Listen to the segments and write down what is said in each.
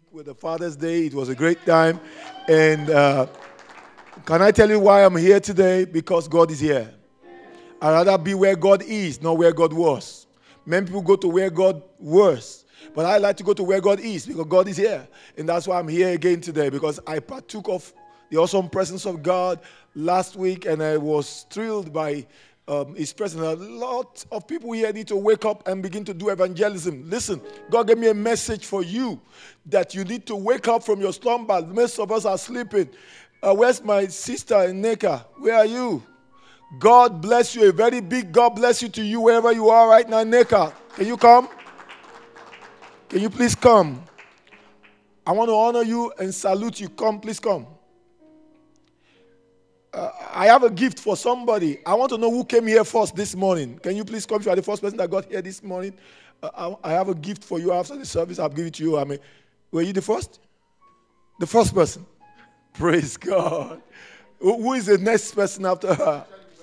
with the Father's Day. It was a great time. And can I tell you why I'm here today? Because God is here. I'd rather be where God is, not where God was. Many people go to where God was. But I like to go to where God is because God is here. And that's why I'm here again today, because I partook of the awesome presence of God last week, and I was thrilled by His presence. A lot of people here need to wake up and begin to do evangelism. Listen, God gave me a message for you that you need to wake up from your slumber. Most of us are sleeping. Where's my sister Neka? Where are you? God bless you. A very big God bless you to you wherever you are right now. Neka, can you come? Can you please come? I want to honor you and salute you. Come, please come. I have a gift for somebody. I want to know who came here first this morning. Can you please come? If you are the first person that got here this morning, I have a gift for you after the service. I'll give it to you. Were you the first? The first person. Praise God. Who is the next person after her?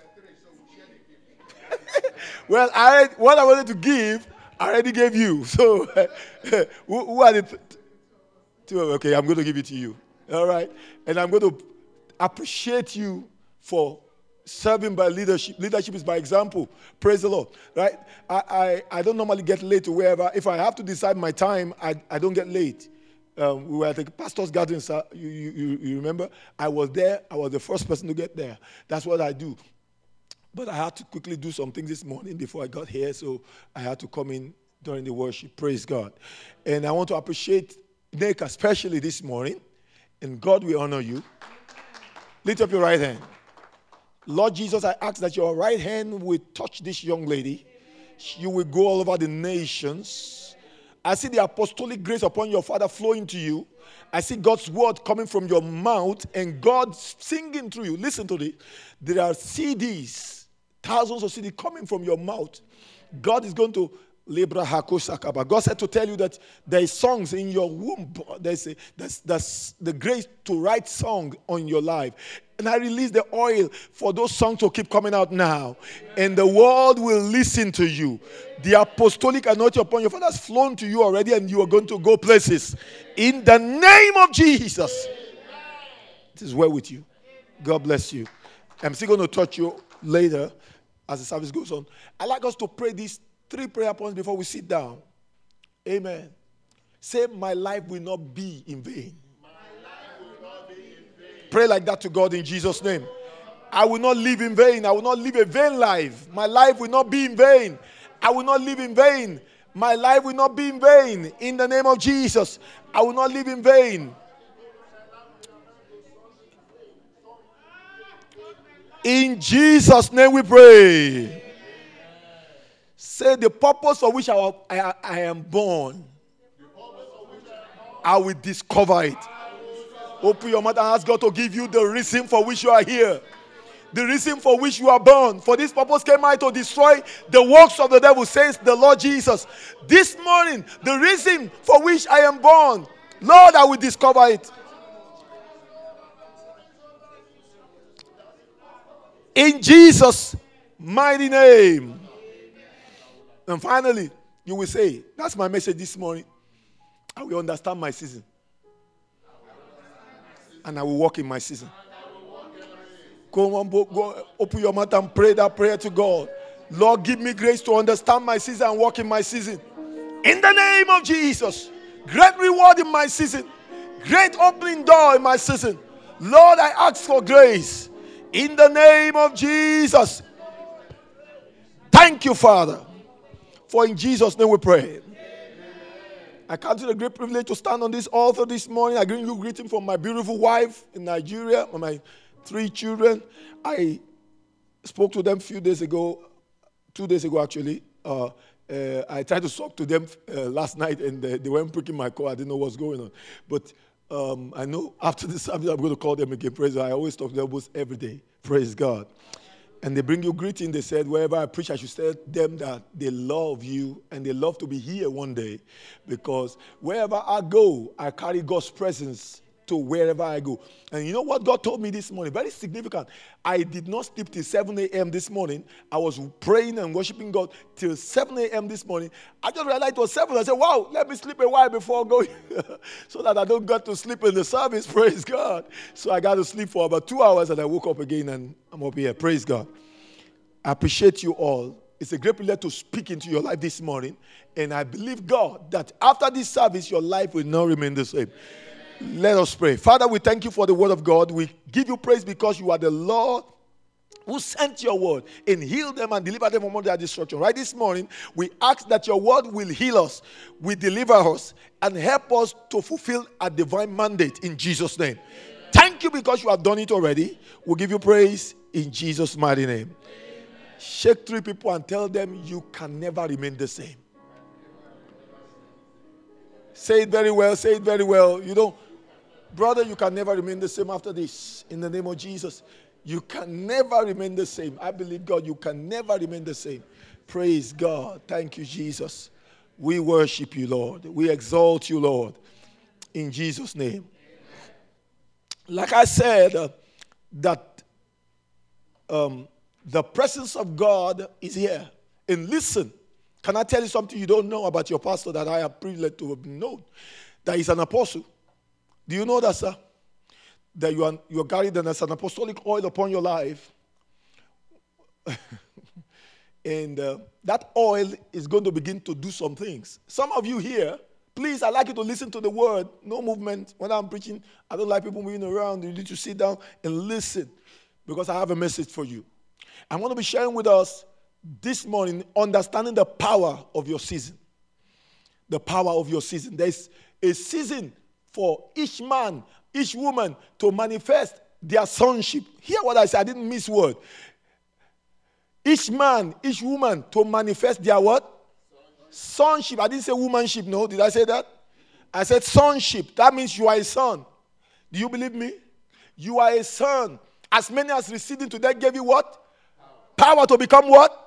Well, what I wanted to give, I already gave you. So, who are the two? Okay, I'm going to give it to you. All right? And I'm going to appreciate you for serving by leadership. Leadership is by example. Praise the Lord. Right? I don't normally get late to wherever. If I have to decide my time, I don't get late. We were at the pastor's gathering. You remember? I was there. I was the first person to get there. That's what I do. But I had to quickly do some things this morning before I got here, so I had to come in during the worship. Praise God. And I want to appreciate Nick especially this morning. And God will honor you. Lift up your right hand. Lord Jesus, I ask that your right hand will touch this young lady. You will go all over the nations. I see the apostolic grace upon your father flowing to you. I see God's word coming from your mouth and God singing through you. Listen to this. There are CDs, thousands of CDs coming from your mouth. God is going to Libra Hakosakaba. God said to tell you that there is songs in your womb. There's the grace to write song on your life. And I release the oil for those songs to keep coming out now. And the world will listen to you. The apostolic anointing upon your father has flown to you already, and you are going to go places. In the name of Jesus. It is well with you. God bless you. I'm still going to touch you later as the service goes on. I'd like us to pray these 3 prayer points before we sit down. Amen. Say, my life will not be in vain. My life will not be in vain. Pray like that to God in Jesus' name. I will not live in vain. I will not live a vain life. My life will not be in vain. I will not live in vain. My life will not be in vain. In the name of Jesus, I will not live in vain. In Jesus' name we pray. Say, the purpose for which I am born, I will discover it. Open your mouth and ask God to give you the reason for which you are here. The reason for which you are born. For this purpose came I to destroy the works of the devil, says the Lord Jesus. This morning, the reason for which I am born, Lord, I will discover it. In Jesus' mighty name. And finally, you will say, that's my message this morning. I will understand my season. And I will walk in my season. Go open your mouth and pray that prayer to God. Lord, give me grace to understand my season and walk in my season. In the name of Jesus. Great reward in my season. Great opening door in my season. Lord, I ask for grace. In the name of Jesus. Thank you, Father. For in Jesus' name we pray. I count it a great privilege to stand on this altar this morning. I bring you greeting from my beautiful wife in Nigeria, and my 3 children. I spoke to them a few days ago, 2 days ago actually. I tried to talk to them last night, and they weren't picking my call. I didn't know what's going on. But I know after this service I'm going to call them again. Praise God. I always talk to them almost every day. Praise God. And they bring you greeting. They said, wherever I preach, I should tell them that they love you and they love to be here one day. Because wherever I go, I carry God's presence to wherever I go. And you know what God told me this morning? Very significant. I did not sleep till 7 a.m. this morning. I was praying and worshiping God till 7 a.m. this morning. I just realized it was 7. I said, wow, let me sleep a while before going so that I don't get to sleep in the service. Praise God. So I got to sleep for about 2 hours and I woke up again and I'm up here. Praise God. I appreciate you all. It's a great privilege to speak into your life this morning. And I believe, God, that after this service, your life will not remain the same. Let us pray. Father, we thank you for the word of God. We give you praise because you are the Lord who sent your word and healed them and delivered them from all their destruction. Right this morning, we ask that your word will heal us, will deliver us, and help us to fulfill a divine mandate in Jesus' name. Thank you because you have done it already. We'll give you praise in Jesus' mighty name. Shake 3 people and tell them you can never remain the same. Say it very well. Say it very well. You don't, brother, you can never remain the same after this. In the name of Jesus, you can never remain the same. I believe, God, you can never remain the same. Praise God. Thank you, Jesus. We worship you, Lord. We exalt you, Lord. In Jesus' name. Like I said, that the presence of God is here. And listen, can I tell you something you don't know about your pastor that I have privileged to have known? That he's an apostle. Do you know that, sir? That you are carried as an apostolic oil upon your life. And that oil is going to begin to do some things. Some of you here, please, I'd like you to listen to the word. No movement. When I'm preaching, I don't like people moving around. You need to sit down and listen because I have a message for you. I'm going to be sharing with us this morning, understanding the power of your season. The power of your season. There's a season for each man, each woman to manifest their sonship. Hear what I said. I didn't miss word. Each man, each woman to manifest their what? Sonship. I didn't say womanship, no. Did I say that? I said sonship. That means you are a son. Do you believe me? You are a son. As many as received him today gave you what? Power to become what?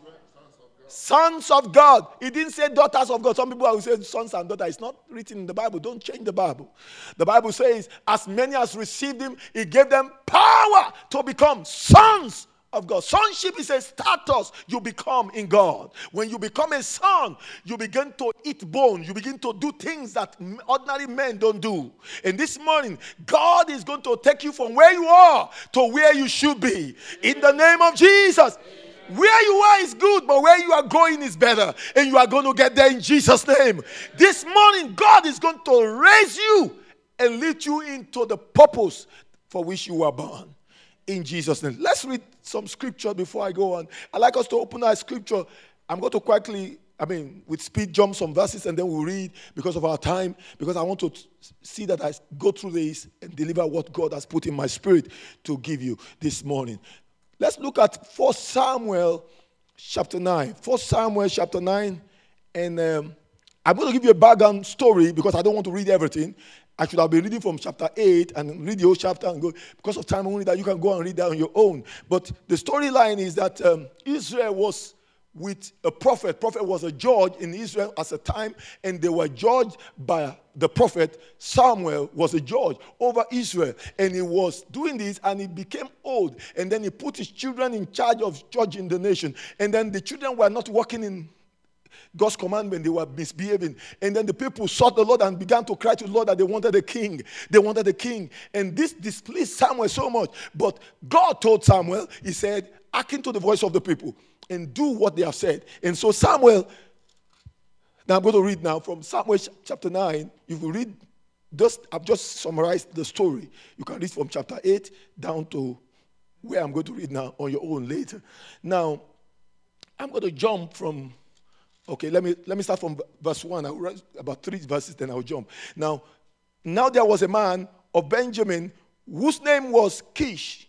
Sons of God. He didn't say daughters of God. Some people will say sons and daughters. It's not written in the Bible. Don't change the Bible. The Bible says, as many as received him, he gave them power to become sons of God. Sonship is a status you become in God. When you become a son, you begin to eat bone. You begin to do things that ordinary men don't do. And this morning, God is going to take you from where you are to where you should be. In the name of Jesus. Where you are is good, but where you are going is better. And you are going to get there in Jesus' name. This morning, God is going to raise you and lead you into the purpose for which you were born. In Jesus' name. Let's read some scripture before I go on. I'd like us to open our scripture. I'm going to quickly, with speed, jump some verses and then we'll read because of our time. Because I want to see that I go through this and deliver what God has put in my spirit to give you this morning. Let's look at 1 Samuel chapter 9. 1 Samuel chapter 9. And I'm going to give you a background story because I don't want to read everything. I should have been reading from chapter 8 and read the whole chapter and go. Because of time only that you can go and read that on your own. But the storyline is that Israel was with a prophet. Prophet was a judge in Israel at the time, and they were judged by the prophet. Samuel was a judge over Israel, and he was doing this, and he became old, and then he put his children in charge of judging the nation, and then the children were not working in God's commandment. They were misbehaving, and then the people sought the Lord and began to cry to the Lord that they wanted a king. They wanted a king, and this displeased Samuel so much, but God told Samuel, he said, hearken to the voice of the people and do what they have said. And so Samuel, now I'm going to read now from Samuel chapter 9. If you read, I've just summarized the story. You can read from chapter 8 down to where I'm going to read now on your own later. Now, I'm going to jump from, let me start from verse 1. I'll read about 3 verses, then I'll jump. Now there was a man of Benjamin whose name was Kish,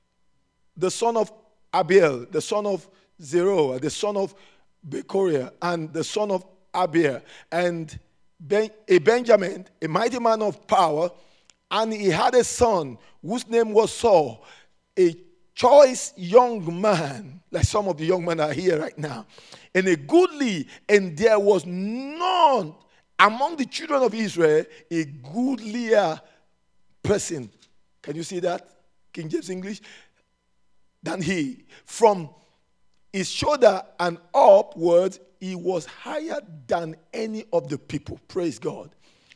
the son of Abiel, the son of Zeroah, the son of Bechoria, and the son of Abiel, and a Benjamin, a mighty man of power, and he had a son whose name was Saul, a choice young man, like some of the young men are here right now, and a goodly, and there was none among the children of Israel a goodlier person. Can you see that? King James English. Than he. From his shoulder and upwards, he was higher than any of the people. Praise God.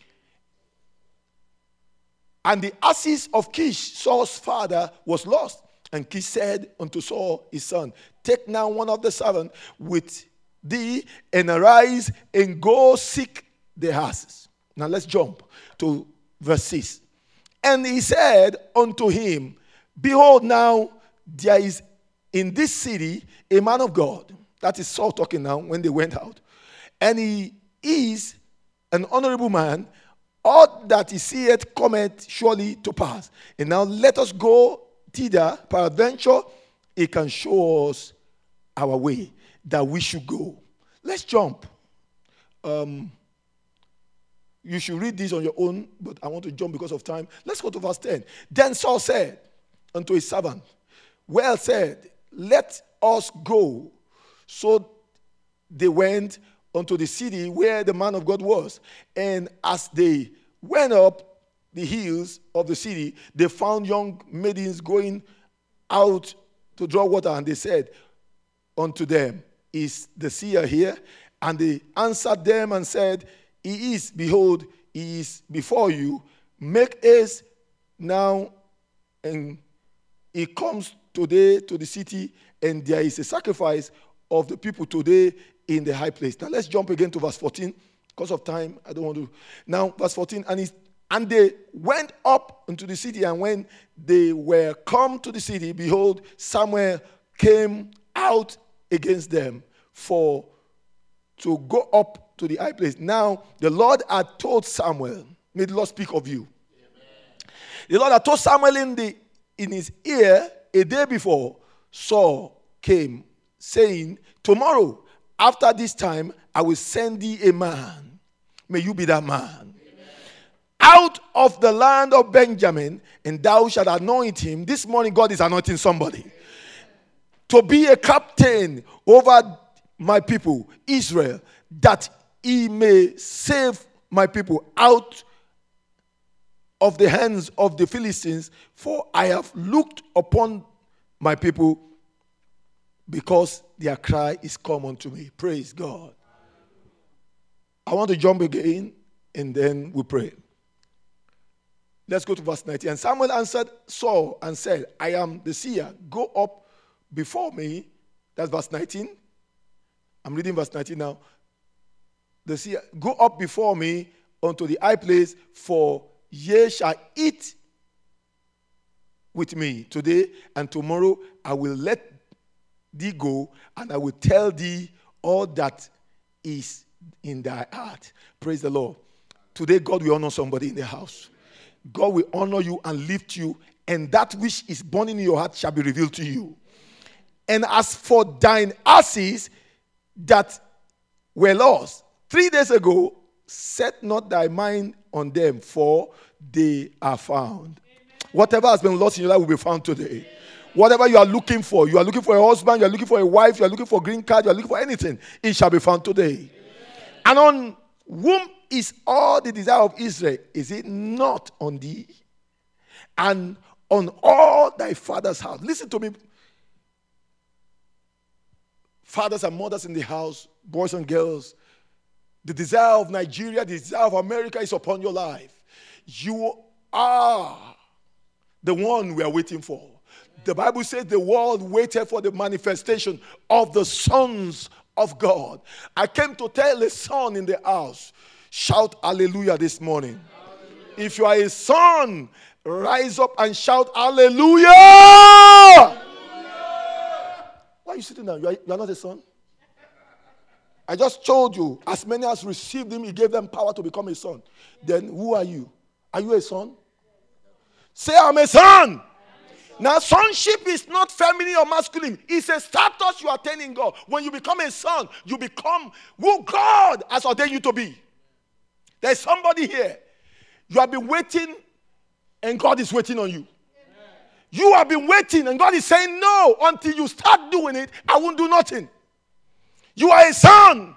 And the asses of Kish, Saul's father, was lost. And Kish said unto Saul his son, take now one of the servants with thee, and arise and go seek the asses. Now let's jump to verse 6. And he said unto him, behold, now there is in this city a man of God. That is Saul talking now when they went out. And he is an honorable man. All that he seeth cometh surely to pass. And now let us go thither. Peradventure, he can show us our way that we should go. Let's jump. You should read this on your own, but I want to jump because of time. Let's go to verse 10. Then Saul said unto his servant, well said, let us go. So they went unto the city where the man of God was. And as they went up the hills of the city, they found young maidens going out to draw water. And they said unto them, is the seer here? And they answered them and said, he is, behold, he is before you. Make haste now, and he comes today to the city, and there is a sacrifice of the people today in the high place. Now let's jump again to verse 14. Because of time, I don't want to. Now, verse 14, and they went up into the city, and when they were come to the city, behold, Samuel came out against them for to go up to the high place. Now, the Lord had told Samuel, may the Lord speak of you. Amen. The Lord had told Samuel in his ear a day before, Saul came, saying, tomorrow, after this time, I will send thee a man. May you be that man. Amen. Out of the land of Benjamin, and thou shalt anoint him. This morning, God is anointing somebody. Amen. To be a captain over my people, Israel, that he may save my people out of the hands of the Philistines, for I have looked upon my people because their cry is come unto me. Praise God. I want to jump again and then we pray. Let's go to verse 19. And Samuel answered Saul and said, I am the seer. Go up before me. That's verse 19. I'm reading verse 19 now. The seer, go up before me unto the high place, for ye shall eat with me today, and tomorrow I will let thee go, and I will tell thee all that is in thy heart. Praise the Lord. Today, God will honor somebody in the house. God will honor you and lift you, and that which is burning in your heart shall be revealed to you. And as for thine asses that were lost 3 days ago, set not thy mind on them, for they are found. Whatever has been lost in your life will be found today. Whatever you are looking for a husband, you are looking for a wife, you are looking for a green card, you are looking for anything, it shall be found today. And on whom is all the desire of Israel? Is it not on thee? And on all thy father's house. Listen to me. Fathers and mothers in the house, boys and girls, the desire of Nigeria, the desire of America is upon your life. You are the one we are waiting for. The Bible says the world waited for the manifestation of the sons of God. I came to tell a son in the house, shout hallelujah this morning. Hallelujah. If you are a son, rise up and shout hallelujah. Hallelujah. Why are you sitting down? You are not a son? I just told you, as many as received him, he gave them power to become a son. Then who are you? Are you a son? Say, I'm a son. Now, sonship is not feminine or masculine. It's a status you attain in God. When you become a son, you become who God has ordained you to be. There's somebody here. You have been waiting, and God is waiting on you. You have been waiting, and God is saying, no, until you start doing it, I won't do nothing. You are a son.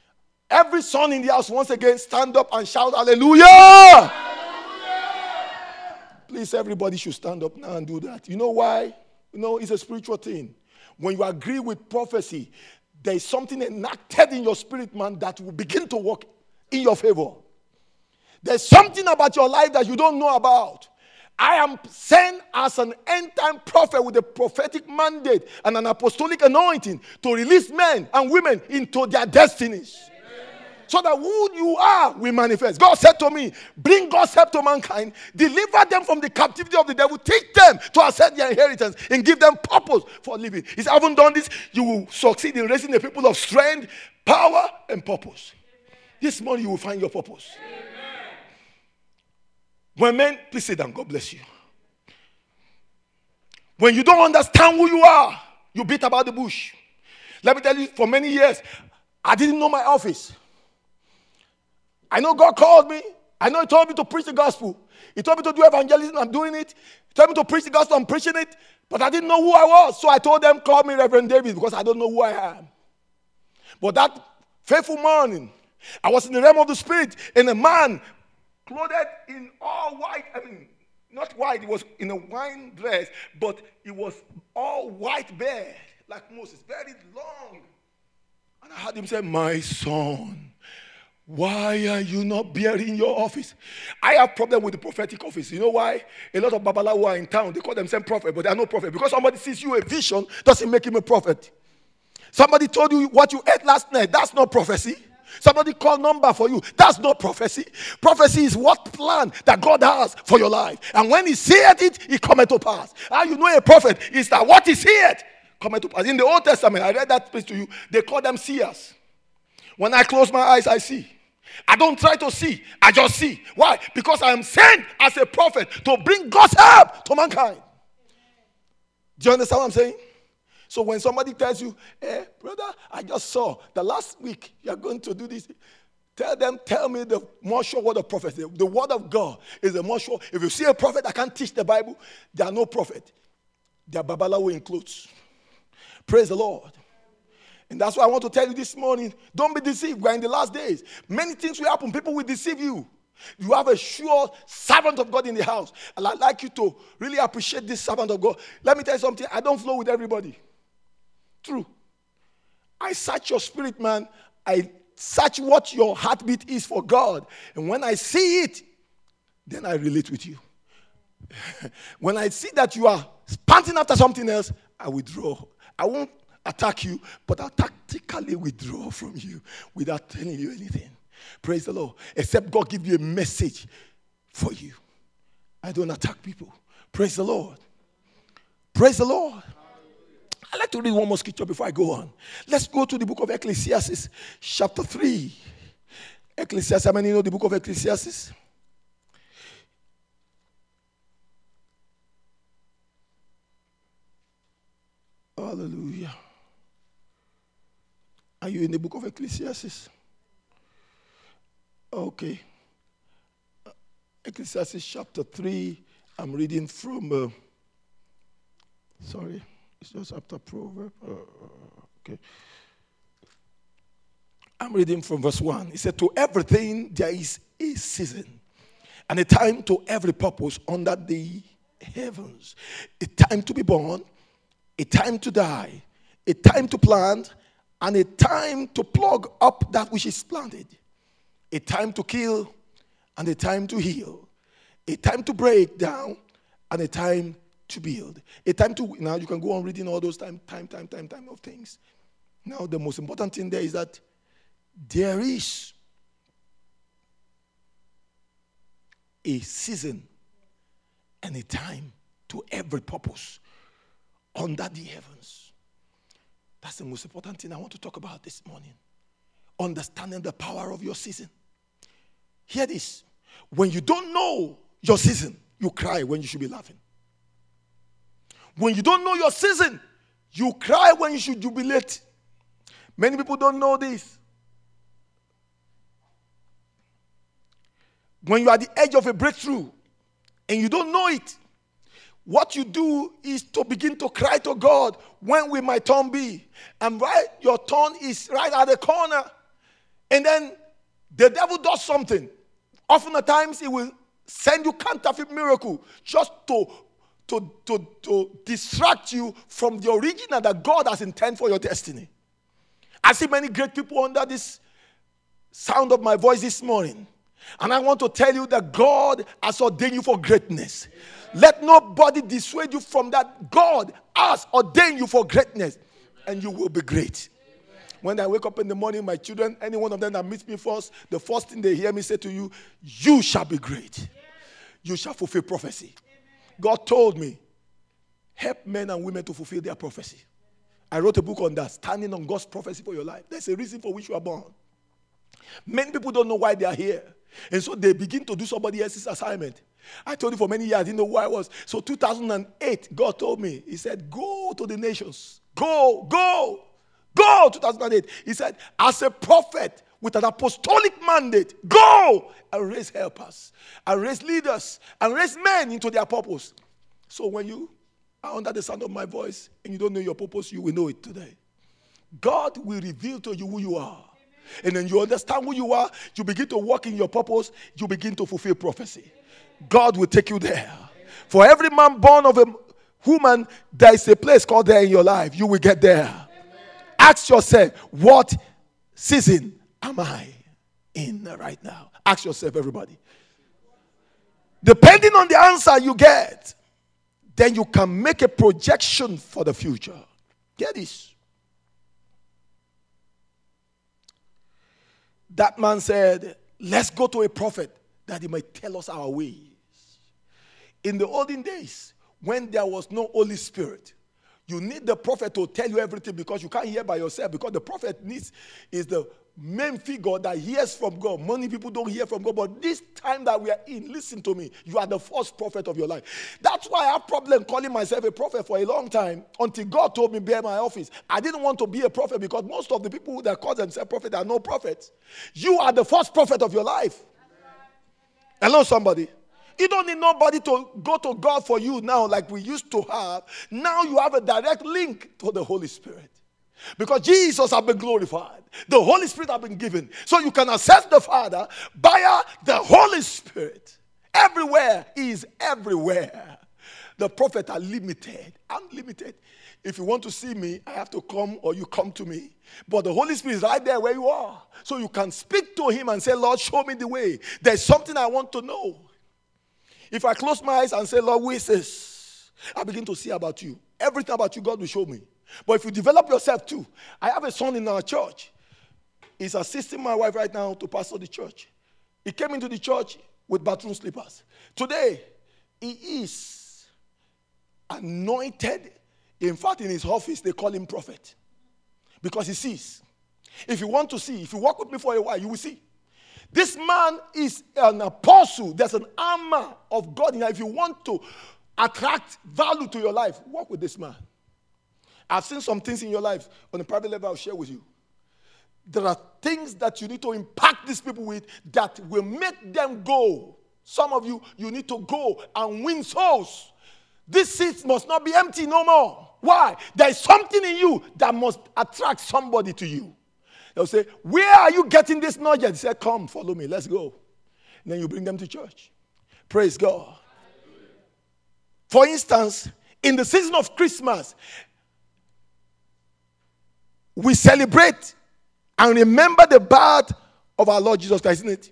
Every son in the house, once again, stand up and shout hallelujah. Hallelujah. Please, everybody should stand up now and do that. You know why? It's a spiritual thing. When you agree with prophecy, there is something enacted in your spirit, man, that will begin to work in your favor. There's something about your life that you don't know about. I am sent as an end-time prophet with a prophetic mandate and an apostolic anointing to release men and women into their destinies. So that who you are will manifest. God said to me, bring God's help to mankind, deliver them from the captivity of the devil, teach them to accept their inheritance, and give them purpose for living. If I haven't done this, you will succeed in raising the people of strength, power, and purpose. This morning you will find your purpose. When men, please sit down, God bless you. When you don't understand who you are, you beat about the bush. Let me tell you, for many years, I didn't know my office. I know God called me. I know He told me to preach the gospel. He told me to do evangelism. I'm doing it. He told me to preach the gospel. I'm preaching it. But I didn't know who I was. So I told them, call me Reverend David, because I don't know who I am. But that faithful morning, I was in the realm of the spirit, and a man clothed in all white, not white, it was in a wine dress, but it was all white beard, like Moses, very long. And I heard him say, my son, why are you not bearing your office? I have problem with the prophetic office. You know why? A lot of Babalawo are in town. They call themselves prophet, but they are no prophet. Because somebody sees you a vision, doesn't make him a prophet. Somebody told you what you ate last night. That's not prophecy. Somebody called number for you. That's not prophecy. Prophecy is what plan that God has for your life. And when He said it, it cometh to pass. How you know a prophet is that what He said cometh to pass. In the Old Testament, I read that place to you. They call them seers. When I close my eyes, I see. I don't try to see. I just see. Why? Because I am sent as a prophet to bring God's help to mankind. Do you understand what I'm saying? So when somebody tells you, hey, brother, I just saw the last week you are going to do this. Tell me the more sure word of prophecy. The word of God is the more sure. If you see a prophet that can't teach the Bible, they are no prophet. They are Babalawo in clothes. Praise the Lord. And that's why I want to tell you this morning, don't be deceived. We're in the last days. Many things will happen. People will deceive you. You have a sure servant of God in the house. And I'd like you to really appreciate this servant of God. Let me tell you something. I don't flow with everybody. True. I search your spirit, man. I search what your heartbeat is for God. And when I see it, then I relate with you. When I see that you are panting after something else, I withdraw. I won't attack you, but I'll tactically withdraw from you without telling you anything. Praise the Lord. Except God give you a message for you. I don't attack people. Praise the Lord. Praise the Lord. I'd like to read one more scripture before I go on. Let's go to the book of Ecclesiastes, chapter 3. Ecclesiastes, how many know the book of Ecclesiastes? Hallelujah. Are you in the book of Ecclesiastes? Okay. Ecclesiastes chapter 3. I'm reading from, it's just after Proverbs. Okay. I'm reading from verse 1. It said, to everything there is a season, and a time to every purpose under the heavens. A time to be born, a time to die, a time to plant, and a time to plug up that which is planted. A time to kill, and a time to heal. A time to break down, and a time to build. A time to, now you can go on reading all those time of things. Now the most important thing there is that there is a season and a time to every purpose under the heavens. That's the most important thing I want to talk about this morning. Understanding the power of your season. Hear this. When you don't know your season, you cry when you should be laughing. When you don't know your season, you cry when you should jubilate. Many people don't know this. When you are at the edge of a breakthrough and you don't know it, what you do is to begin to cry to God, when will my turn be? And right, your turn is right at the corner. And then the devil does something. Often at times he will send you counterfeit miracle just to distract you from the original that God has intended for your destiny. I see many great people under this sound of my voice this morning. And I want to tell you that God has ordained you for greatness. Let nobody dissuade you from that. God has ordained you for greatness. And you will be great. When I wake up in the morning, my children, any one of them that meets me first, the first thing they hear me say to you, you shall be great. You shall fulfill prophecy. God told me, help men and women to fulfill their prophecy. I wrote a book on that, standing on God's prophecy for your life. There's a reason for which you are born. Many people don't know why they are here. And so they begin to do somebody else's assignment. I told you for many years, I didn't know who I was. So 2008, God told me, he said, go to the nations. Go, 2008. He said, as a prophet with an apostolic mandate, go and raise helpers, and raise leaders, and raise men into their purpose. So when you are under the sound of my voice and you don't know your purpose, you will know it today. God will reveal to you who you are. And then you understand who you are, you begin to walk in your purpose, you begin to fulfill prophecy. God will take you there. For every man born of a woman, there is a place called there in your life. You will get there. Ask yourself, what season am I in right now? Ask yourself, everybody. Depending on the answer you get, then you can make a projection for the future. Get this. That man said, let's go to a prophet that he might tell us our ways. In the olden days, when there was no Holy Spirit, you need the prophet to tell you everything because you can't hear by yourself, because the prophet is the main figure that hears from God. Many people don't hear from God, but this time that we are in, listen to me, you are the first prophet of your life. That's why I have problem calling myself a prophet for a long time, until God told me bear my office. I didn't want to be a prophet because most of the people that call themselves prophet are no prophets. You are the first prophet of your life. Hello, somebody. You don't need nobody to go to God for you now like we used to have. Now you have a direct link to the Holy Spirit. Because Jesus has been glorified. The Holy Spirit has been given. So you can access the Father via the Holy Spirit. Everywhere. He is everywhere. The prophets are limited. I'm limited. If you want to see me, I have to come or you come to me. But the Holy Spirit is right there where you are. So you can speak to him and say, Lord, show me the way. There's something I want to know. If I close my eyes and say, Lord, who is this? I begin to see about you. Everything about you, God will show me. But if you develop yourself too, I have a son in our church. He's assisting my wife right now to pastor the church. He came into the church with bathroom slippers. Today, he is anointed. In fact, in his office, they call him prophet. Because he sees. If you want to see, if you walk with me for a while, you will see. This man is an apostle. There's an armor of God in here. If you want to attract value to your life, walk with this man. I've seen some things in your life on a private level I'll share with you. There are things that you need to impact these people with that will make them go. Some of you, you need to go and win souls. These seats must not be empty no more. Why? There is something in you that must attract somebody to you. They'll say, where are you getting this knowledge? They say, come, follow me, let's go. And then you bring them to church. Praise God. For instance, in the season of Christmas, we celebrate and remember the birth of our Lord Jesus Christ, isn't it?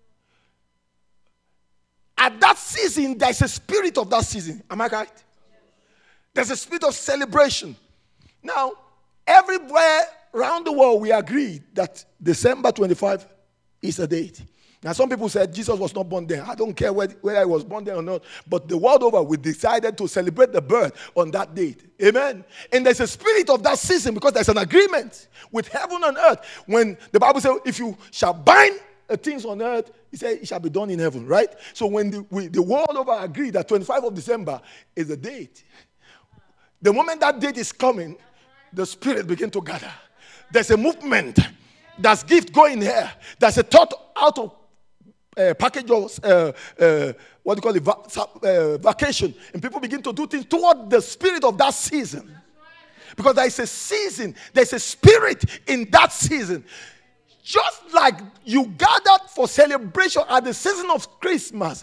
At that season, there's a spirit of that season. Am I right? There's a spirit of celebration. Now, everywhere around the world, we agree that December 25 is a date. Now, some people said Jesus was not born there. I don't care whether he was born there or not. But the world over, we decided to celebrate the birth on that date. Amen. And there's a spirit of that season because there's an agreement with heaven and earth. When the Bible says, if you shall bind things on earth, he said it shall be done in heaven, right? So when the world over agreed that 25th of December is the date, the moment that date is coming, the spirit begin to gather. There's a movement. There's gift going here. There's a thought out of package of what do you call it, vacation, and people begin to do things toward the spirit of that season, because there is a season, there's a spirit in that season. Just like you gathered for celebration at the season of Christmas,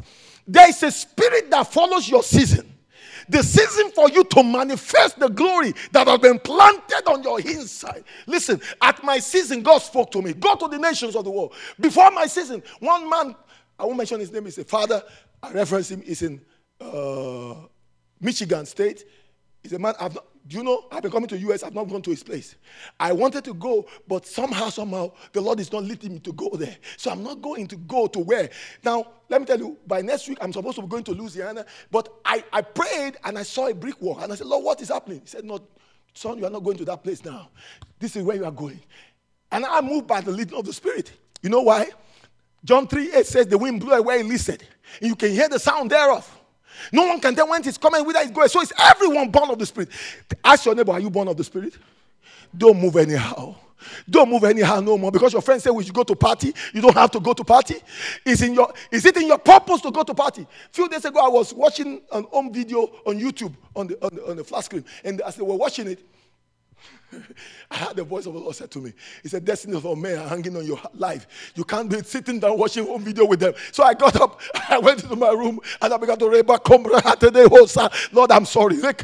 There is a spirit that follows your season. The season for you to manifest the glory that has been planted on your inside. Listen, at my season, God spoke to me. Go to the nations of the world. Before my season, one man, I won't mention his name, he's a father. I reference him, he's in Michigan State. He's a man, do you know, I've been coming to the U.S., I've not gone to his place. I wanted to go, but somehow, the Lord is not leading me to go there. So I'm not going to go to where. Now, let me tell you, by next week, I'm supposed to be going to Louisiana. But I prayed, and I saw a brick wall. And I said, Lord, what is happening? He said, no, son, you are not going to that place now. This is where you are going. And I moved by the leading of the Spirit. You know why? John 3:8 says, the wind blew away and listed. And you can hear the sound thereof. No one can tell when it's coming, whether it's going. So it's everyone born of the Spirit. Ask your neighbor, are you born of the Spirit? Don't move anyhow. Don't move anyhow no more. Because your friend said we should go to party. You don't have to go to party. Is it in your purpose to go to party? A few days ago, I was watching an home video on YouTube on the flat screen. And as they were watching it, I heard the voice of the Lord said to me, he said, destiny of men are hanging on your life. You can't be sitting down watching home video with them. So I got up, I went into my room, and I began to read back, Lord, I'm sorry. For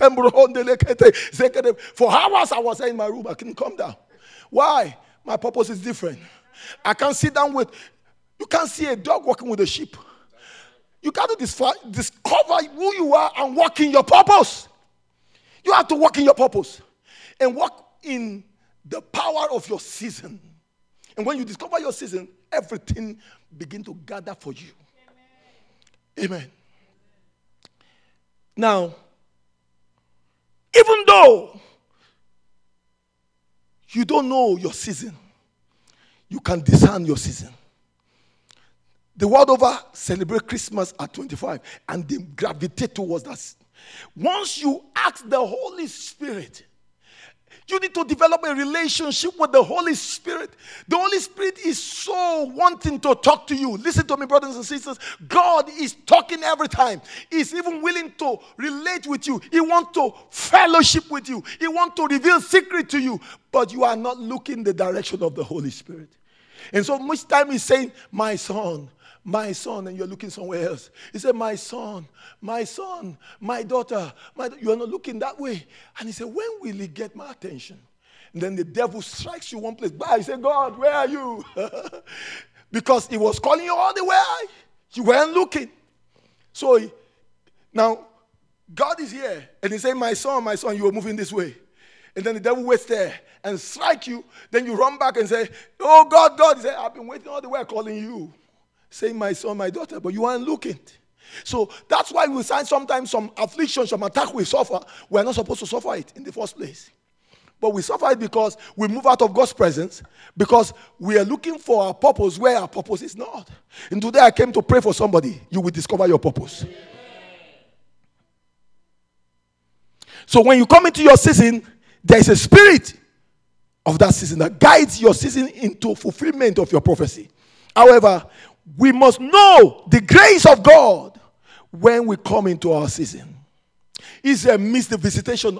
hours I was in my room, I couldn't come down. Why? My purpose is different. I can't sit down you can't see a dog walking with a sheep. You got to discover who you are and walk in your purpose. You have to walk in your purpose. And walk in the power of your season. And when you discover your season, everything begins to gather for you. Amen. Now, even though you don't know your season, you can discern your season. The world over celebrate Christmas at 25 and they gravitate towards that. Once you ask the Holy Spirit, you need to develop a relationship with the Holy Spirit. The Holy Spirit is so wanting to talk to you. Listen to me, brothers and sisters. God is talking every time. He's even willing to relate with you. He wants to fellowship with you. He wants to reveal secret to you. But you are not looking the direction of the Holy Spirit. And so much time he's saying, my son, and you're looking somewhere else. He said, my son, my daughter, you are not looking that way. And he said, when will he get my attention? And then the devil strikes you one place. He said, God, where are you? Because he was calling you all the way. You weren't looking. So now, God is here. And he said, my son, you are moving this way. And then the devil waits there and strike you. Then you run back and say, oh, God. He said, I've been waiting all the way calling you. Saying, my son, my daughter, but you aren't looking. So that's why we find sometimes some affliction, some attack we suffer. We're not supposed to suffer it in the first place. But we suffer it because we move out of God's presence, because we are looking for our purpose where our purpose is not. And today I came to pray for somebody. You will discover your purpose. So when you come into your season, there is a spirit of that season that guides your season into fulfillment of your prophecy. However, we must know the grace of God when we come into our season. Israel missed the visitation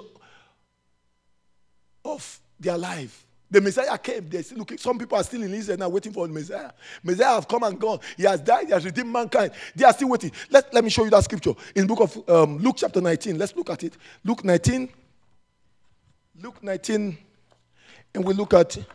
of their life. The Messiah came. They're still looking. Some people are still in Israel now waiting for the Messiah. Messiah have come and gone. He has died. He has redeemed mankind. They are still waiting. Let me show you that scripture in the book of Luke chapter 19. Let's look at it. Luke 19. And we look at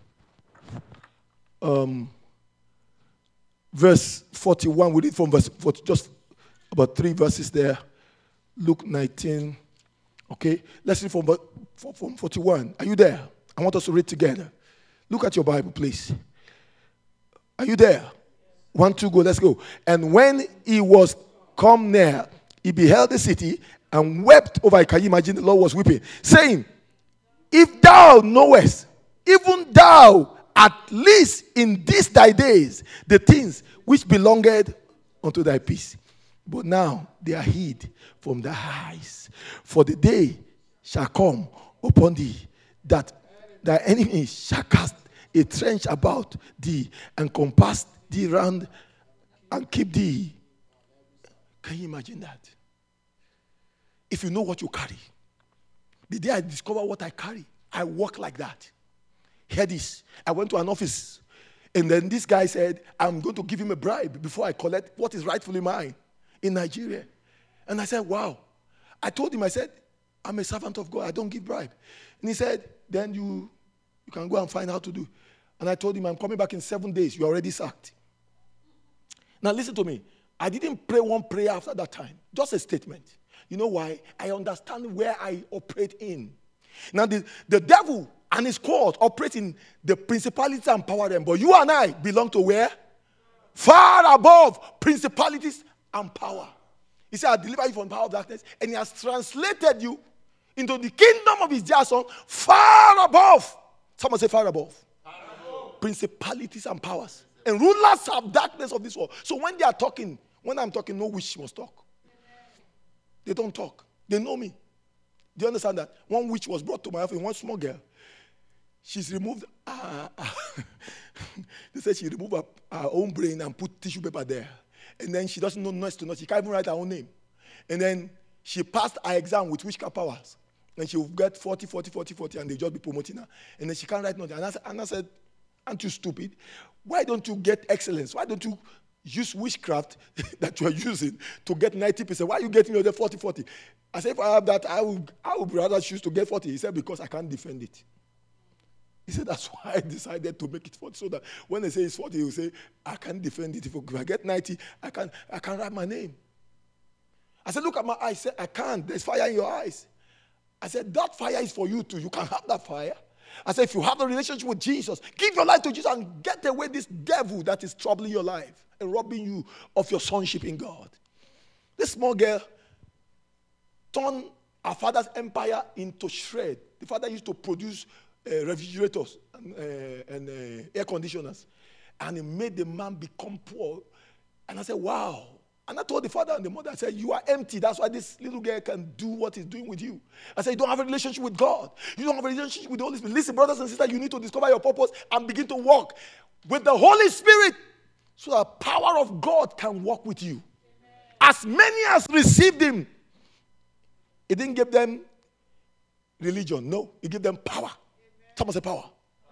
verse 41, we read from verse 40, just about 3 verses there. Luke 19. Okay, let's read from 41. Are you there? I want us to read together. Look at your Bible, please. Are you there? 1, 2, go, let's go. And when he was come near, he beheld the city and wept over it. Can you imagine? The Lord was weeping, saying, if thou knowest, even thou, at least in these thy days, the things which belonged unto thy peace. But now they are hid from thy eyes. For the day shall come upon thee that thy enemies shall cast a trench about thee and compass thee round and keep thee. Can you imagine that? If you know what you carry. The day I discover what I carry, I walk like that. Hear this. I went to an office, and then this guy said, I'm going to give him a bribe before I collect what is rightfully mine. in Nigeria. And I said, wow. I told him, I said, I'm a servant of God. I don't give bribe. And he said, then you can go and find out how to do. And I told him, I'm coming back in 7 days. You're already sacked. Now listen to me. I didn't pray one prayer after that time. Just a statement. You know why? I understand where I operate in. Now the devil and his court operate in the principalities and power realm. But you and I belong to where? Far above principalities and power. He said, I deliver you from the power of darkness. And he has translated you into the kingdom of his dear son, far above. Someone say far above. Far above. Principalities and powers. And rulers of darkness of this world. So when they are talking, when I'm talking, no witch must talk. They don't talk. They know me. Do you understand that? One witch was brought to my office, one small girl. She's removed, they said she removed her own brain and put tissue paper there. And then she doesn't know noise to noise. She can't even write her own name. And then she passed her exam with witchcraft powers. And she will get 40, and they'll just be promoting her. And then she can't write nothing. And I said, aren't you stupid? Why don't you get excellence? Why don't you use witchcraft that you are using to get 90%? Why are you getting your 40? I said, if I have that, I would rather choose to get 40. He said, because I can't defend it. He said, that's why I decided to make it 40. So that when they say it's 40, he will say, I can't defend it. If I get 90, I can't write my name. I said, look at my eyes. I said, I can't. There's fire in your eyes. I said, that fire is for you too. You can have that fire. I said, if you have a relationship with Jesus, give your life to Jesus and get away this devil that is troubling your life and robbing you of your sonship in God. This small girl turned our father's empire into shred. The father used to produce refrigerators and air conditioners. And it made the man become poor. And I said, wow. And I told the father and the mother, I said, you are empty. That's why this little girl can do what he's doing with you. I said, you don't have a relationship with God. You don't have a relationship with the Holy Spirit. Listen, brothers and sisters, you need to discover your purpose and begin to walk with the Holy Spirit so that the power of God can walk with you. As many as received him, he didn't give them religion. No, he gave them power. Someone say power.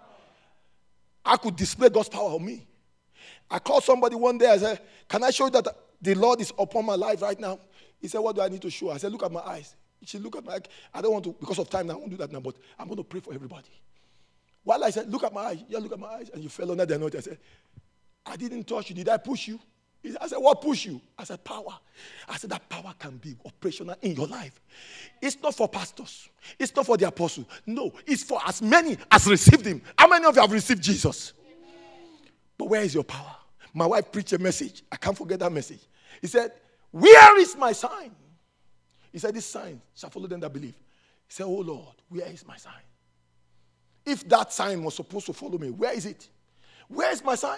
I could display God's power on me. I called somebody one day. I said, can I show you that the Lord is upon my life right now? He said, what do I need to show? I said, look at my eyes. She looked at my eyes. I don't want to, because of time, I won't do that now, but I'm going to pray for everybody. While I said, look at my eyes. Yeah, look at my eyes. And you fell under the anointing. I said, I didn't touch you. Did I push you? I said, what push you? I said, power. I said, that power can be operational in your life. It's not for pastors. It's not for the apostles. No, it's for as many as received him. How many of you have received Jesus? But where is your power? My wife preached a message. I can't forget that message. He said, where is my sign? He said, this sign shall follow them that believe. He said, oh Lord, where is my sign? If that sign was supposed to follow me, where is it? Where is my sign?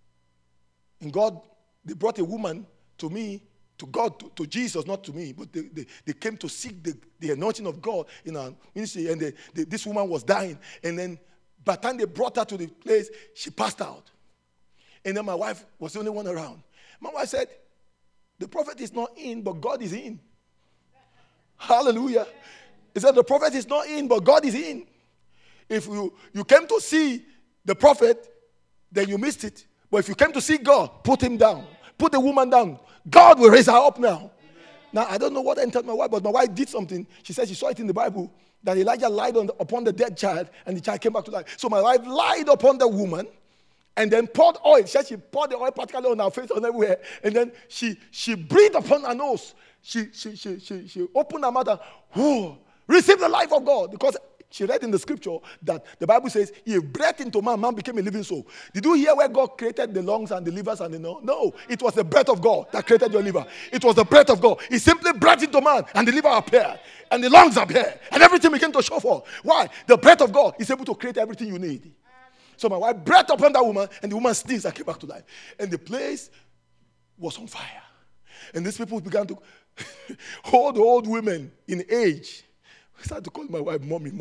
And God, they brought a woman to me, to God, to Jesus, not to me, but they came to seek the anointing of God in our ministry, and this woman was dying. And then by the time they brought her to the place, she passed out. And then my wife was the only one around. My wife said, the prophet is not in, but God is in. Hallelujah. He said, the prophet is not in, but God is in. If you came to see the prophet, then you missed it. But if you came to see God, put him down. Put the woman down. God will raise her up now. Amen. Now, I don't know what entered my wife, but my wife did something. She said she saw it in the Bible, that Elijah lied upon the dead child, and the child came back to life. So my wife lied upon the woman, and then poured oil. She said she poured the oil particularly on her face and everywhere. And then she breathed upon her nose. She opened her mouth and, whoo, receive the life of God. Because she read in the scripture that the Bible says, he breathed into man, man became a living soul. Did you hear where God created the lungs and the livers and the no? No, it was the breath of God that created your liver. It was the breath of God. He simply breathed into man, and the liver appeared, and the lungs appeared, and everything began to show forth. Why? The breath of God is able to create everything you need. So my wife breathed upon that woman, and the woman sneezed and came back to life. And the place was on fire. And these people began to hold the old women in age. I started to call my wife mommy.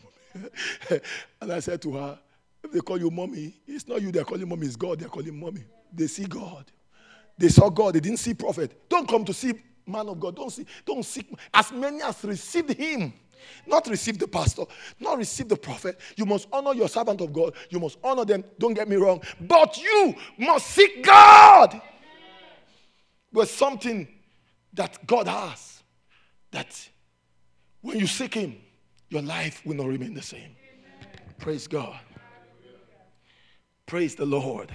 And I said to her, if they call you mommy, it's not you they're calling mommy, it's God they're calling mommy. They see God. They saw God. They didn't see prophet. Don't come to see man of God. Don't seek. As many as received him. Not receive the pastor, not receive the prophet. You must honor your servant of God. You must honor them. Don't get me wrong. But you must seek God. But something that God has, that when you seek him, your life will not remain the same. Amen. Praise God. Praise the Lord.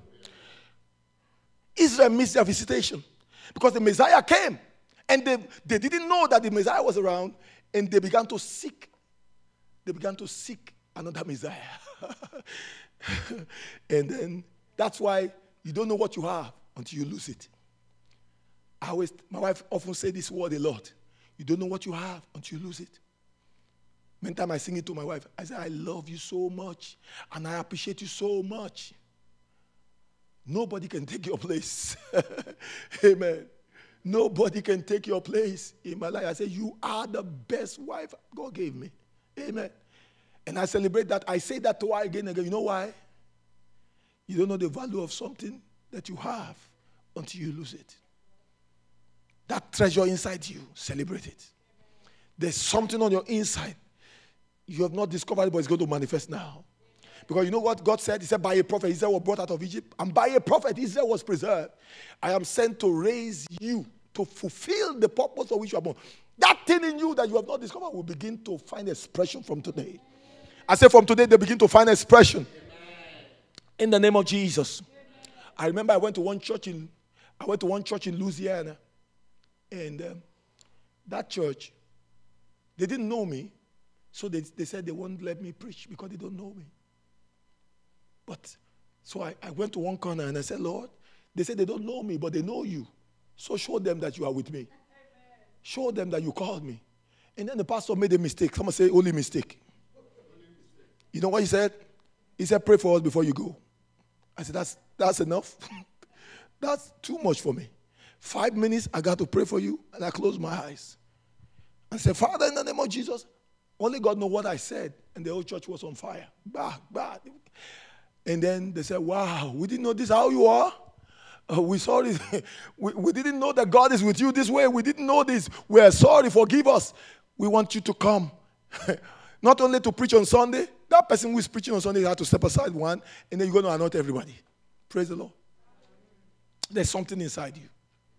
Israel missed their visitation because the Messiah came and they didn't know that the Messiah was around, and they began to seek. They began to seek another Messiah. And then that's why you don't know what you have until you lose it. My wife often say this word a lot. You don't know what you have until you lose it. Many times I sing it to my wife. I say, I love you so much and I appreciate you so much. Nobody can take your place. Amen. Nobody can take your place in my life. I say, you are the best wife God gave me. Amen. And I celebrate that. I say that to her again and again. You know why? You don't know the value of something that you have until you lose it. That treasure inside you, celebrate it. There's something on your inside. You have not discovered it, but it's going to manifest now. Because you know what God said? He said, by a prophet, Israel was brought out of Egypt. And by a prophet, Israel was preserved. I am sent to raise you to fulfill the purpose for which you are born. That thing in you that you have not discovered will begin to find expression from today. I say from today, they begin to find expression. In the name of Jesus. I remember I went to one church in Louisiana. And that church, they didn't know me. So they said they won't let me preach because they don't know me. But so I went to one corner and I said, Lord, they said they don't know me, but they know you. So show them that you are with me. Show them that you called me. And then the pastor made a mistake. Someone say, only mistake. You know what he said? He said, pray for us before you go. I said, that's enough. That's too much for me. 5 minutes, I got to pray for you, and I closed my eyes. And said, Father, in the name of Jesus, only God knows what I said. And the whole church was on fire. Bah, bah. And then they said, wow, we didn't know this how you are. We sorry. we didn't know that God is with you this way. We didn't know this. We are sorry. Forgive us. We want you to come. Not only to preach on Sunday. That person who is preaching on Sunday had to step aside one, and then you're going to anoint everybody. Praise the Lord. There's something inside you.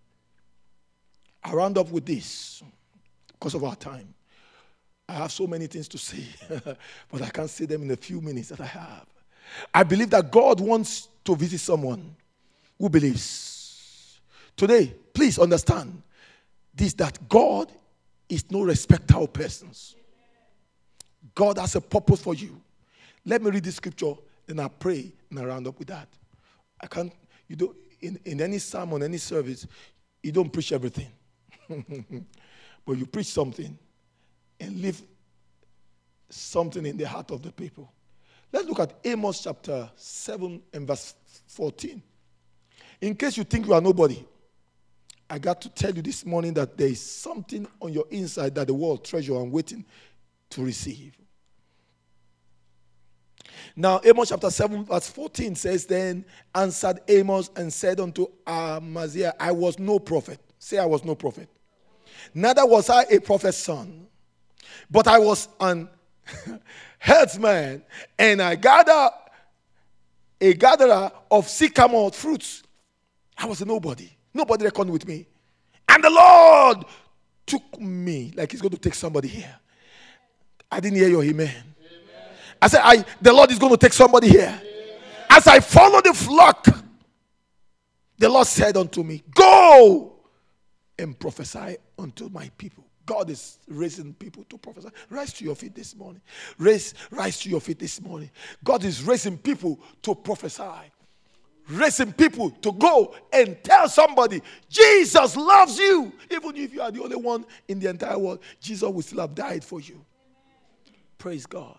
I round up with this because of our time. I have so many things to say, but I can't say them in the few minutes that I have. I believe that God wants to visit someone who believes. Today, please understand this, that God is no respecter of persons. God has a purpose for you. Let me read this scripture, then I pray and I round up with that. I can't, you don't, in any sermon, any service, you don't preach everything. But you preach something and leave something in the heart of the people. Let's look at Amos chapter 7 and verse 14. In case you think you are nobody, I got to tell you this morning that there is something on your inside that the world treasure and waiting to receive. Now, Amos chapter 7 verse 14 says, then answered Amos and said unto Amaziah, I was no prophet. Say, I was no prophet. Neither was I a prophet's son, but I was an herdsman, and a gatherer of sycamore fruits. I was a nobody. Nobody reckoned with me. And the Lord took me, like he's going to take somebody here. I didn't hear your amen. I said, the Lord is going to take somebody here. Amen. As I follow the flock, the Lord said unto me, go and prophesy unto my people. God is raising people to prophesy. Rise to your feet this morning. Rise to your feet this morning. God is raising people to prophesy. Raising people to go and tell somebody, Jesus loves you. Even if you are the only one in the entire world, Jesus will still have died for you. Amen. Praise God.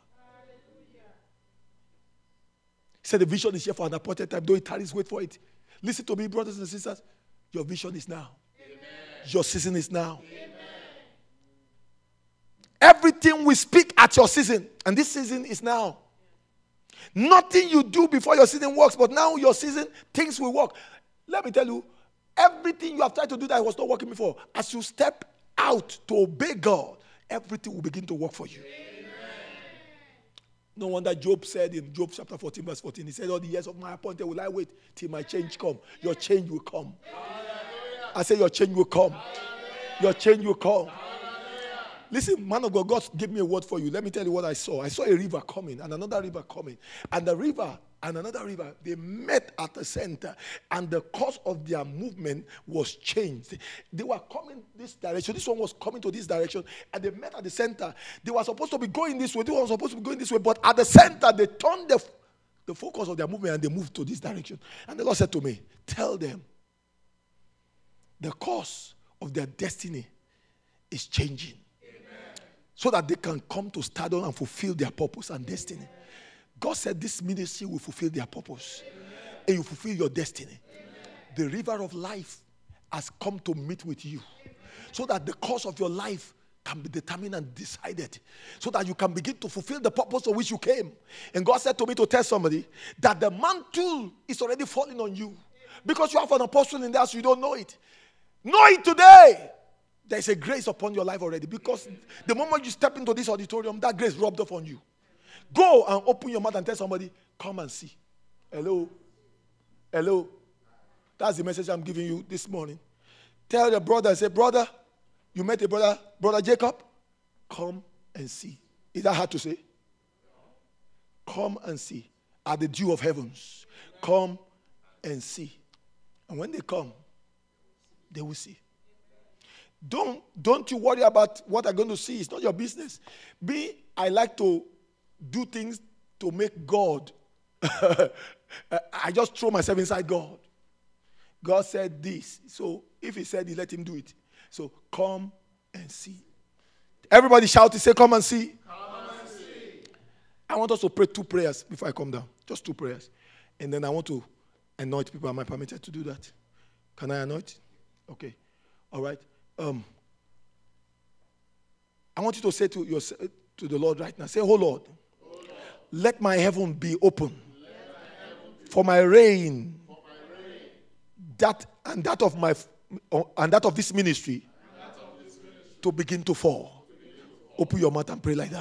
He said the vision is here for an appointed time. Though it tarries, wait for it. Listen to me, brothers and sisters. Your vision is now. Amen. Your season is now. Amen. Everything we speak at your season, and this season is now. Nothing you do before your season works, but now your season, things will work. Let me tell you, everything you have tried to do that was not working before, as you step out to obey God, everything will begin to work for you. Amen. No wonder Job said in Job chapter 14 verse 14, he said, all the years of my appointed will I wait till my change come. Your change will come. Hallelujah. I say your change will come. Hallelujah. Your change will come. Listen, man of God, God gave me a word for you. Let me tell you what I saw. I saw a river coming and another river coming. And the river and another river, they met at the center. And the course of their movement was changed. They were coming this direction. This one was coming to this direction. And they met at the center. They were supposed to be going this way. They were supposed to be going this way. But at the center, they turned the focus of their movement and they moved to this direction. And the Lord said to me, tell them the course of their destiny is changing. So that they can come to stardom and fulfill their purpose and destiny. God said this ministry will fulfill their purpose. And you fulfill your destiny. The river of life has come to meet with you. So that the course of your life can be determined and decided. So that you can begin to fulfill the purpose for which you came. And God said to me to tell somebody that the mantle is already falling on you. Because you have an apostle in there, so you don't know it. Know it today. There is a grace upon your life already, because the moment you step into this auditorium, that grace rubbed off on you. Go and open your mouth and tell somebody, come and see. Hello. Hello. That's the message I'm giving you this morning. Tell your brother and say, brother, you met a brother, Brother Jacob? Come and see. Is that hard to say? Come and see. At the dew of heavens. Come and see. And when they come, they will see. Don't you worry about what I'm going to see. It's not your business. I like to do things to make God. I just throw myself inside God. God said this. So if he said it, let him do it. So come and see. Everybody shout it. Say, come and see. Come and see. I want us to pray 2 prayers before I come down. Just 2 prayers. And then I want to anoint people. Am I permitted to do that? Can I anoint? Okay. All right. I want you to say to the Lord right now, say, oh Lord, let my heaven be open for my reign, that of this ministry to begin to fall. Open your mouth and pray like that.